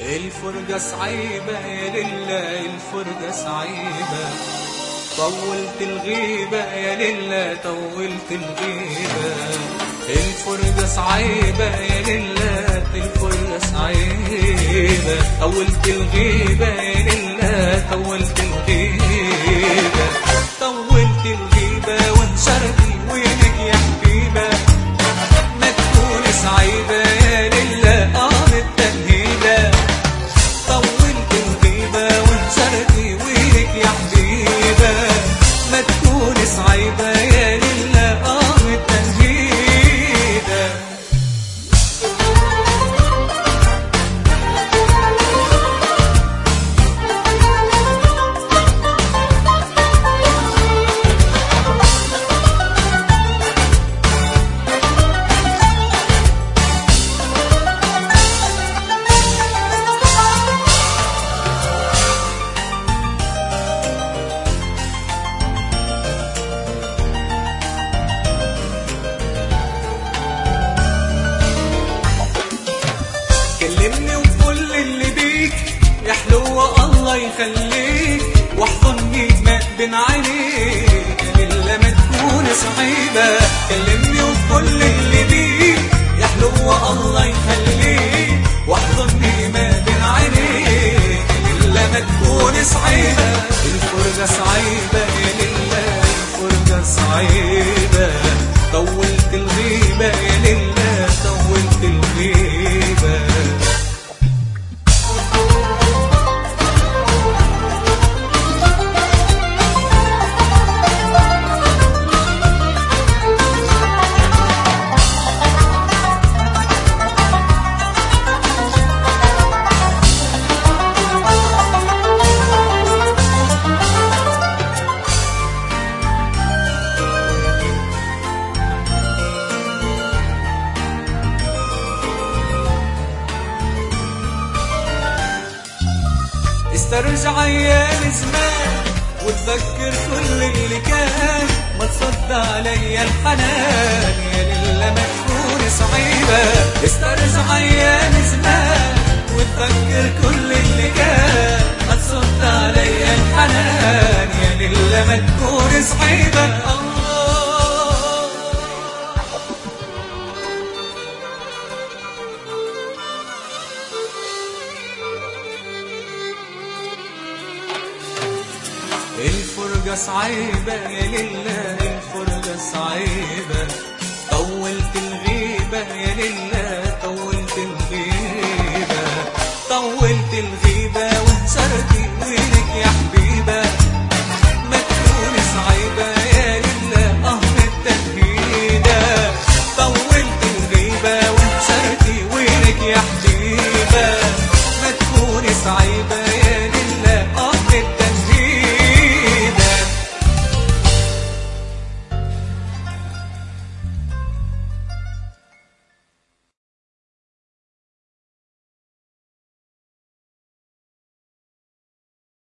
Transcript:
الفرجة صعيبة يا لله، الفرجة صعيبة. طولت الغيبة يا لله، طولت الغيبة. الفرجة صعيبة يا لله، الفرجة صعيبة. طولت الغيبة يا لله، طولت الغيبة. طولت الغيبة وانشرتي وينك يا حبيبة، ما تكون صعيبة يا لله قام التنهيدة. طولت الغيبة وانشرتي وينك يا حبيبة، ما تكون صعيبة يا لله قام التنهيدة. كلمني وقول اللي بيك يا حلوة الله يخليك، واحضني ما بين عينيك إلا ما تكون صعيبة. كلمني وقول اللي بيك يا حلوة الله يخليك، واحضني ما بين عينيك إلا ما تكون صعيبة. الفرجة صعيبة يا لله، الفرجة صعيبة. طولت الغيبة يا لله، طولت الغيبة. استرجع ايام زمان وتذكر كل اللي كان، ما تصد عليا الحنان يا لله ما تكون صعيبة. استرجع ايام زمان وتذكر كل اللي كان، ما تصد عليا الحنان يا لله ما تكون صعيبة. الفرجة صعيبة يا لله، الفرجة صعيبة. طولت الغيبة يا لله، طولت الغيبة. طولت الغيبة وانشرتي